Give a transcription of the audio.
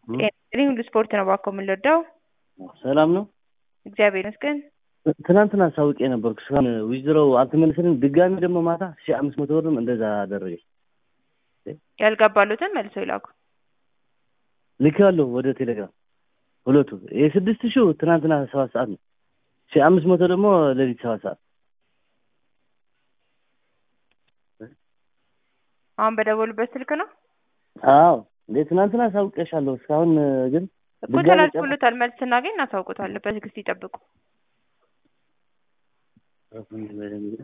እኔ ሁሉ ስፖርት ነው ባኮ የምንወደው። ሰላም ነው እግዚአብሔር ይመስገን። ትናንትና ሳውቄ ነበርኩ እስካሁን ዊዝድሮው አልተመለሰልኝ። ድጋሚ ደግሞ ማታ 1500 ብርም እንደዛ አደረገች። ያልገባሉትን መልሶ ይላኩ። ልኬዋለሁ ወደ ቴሌግራም ሁለቱ። የ6000 ትናንትና 7 ሰዓት ነው። 1500 ደግሞ ለሊት 7 ሰዓት። አሁን በደወሉበት ስልክ ነው? አዎ ትናንትና ሳውቄሻለሁ። እስካሁን ግን እኮ ተላልፎልታል። መልስ ስናገኝ እናሳውቁታለን። በትዕግስት ይጠብቁ።